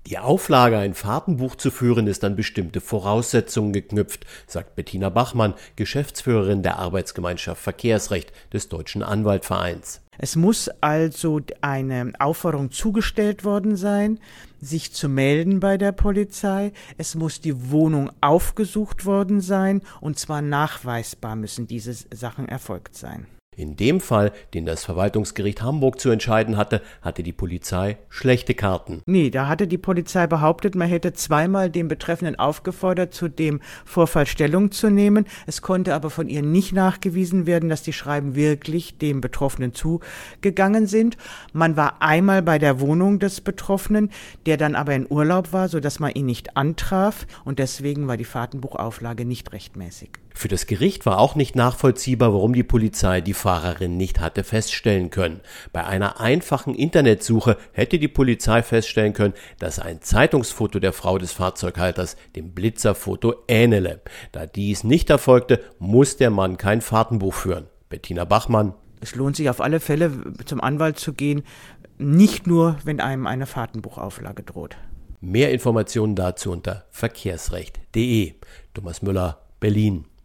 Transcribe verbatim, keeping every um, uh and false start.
Die Auflage, ein Fahrtenbuch zu führen, ist an bestimmte Voraussetzungen geknüpft, sagt Bettina Bachmann, Geschäftsführerin der Arbeitsgemeinschaft Verkehrsrecht des Deutschen Anwaltvereins. Es muss also eine Aufforderung zugestellt worden sein, sich zu melden bei der Polizei. Es muss die Wohnung aufgesucht worden sein, und zwar nachweisbar müssen diese Sachen erfolgt sein. In dem Fall, den das Verwaltungsgericht Hamburg zu entscheiden hatte, hatte die Polizei schlechte Karten. Nee, da hatte die Polizei behauptet, man hätte zweimal den Betreffenden aufgefordert, zu dem Vorfall Stellung zu nehmen. Es konnte aber von ihr nicht nachgewiesen werden, dass die Schreiben wirklich dem Betroffenen zugegangen sind. Man war einmal bei der Wohnung des Betroffenen, der dann aber in Urlaub war, sodass man ihn nicht antraf, und deswegen war die Fahrtenbuchauflage nicht rechtmäßig. Für das Gericht war auch nicht nachvollziehbar, warum die Polizei die Fahrerin nicht hatte feststellen können. Bei einer einfachen Internetsuche hätte die Polizei feststellen können, dass ein Zeitungsfoto der Frau des Fahrzeughalters dem Blitzerfoto ähnele. Da dies nicht erfolgte, muss der Mann kein Fahrtenbuch führen. Bettina Bachmann: Es lohnt sich auf alle Fälle, zum Anwalt zu gehen, nicht nur, wenn einem eine Fahrtenbuchauflage droht. Mehr Informationen dazu unter verkehrsrecht punkt de. Thomas Müller, Berlin.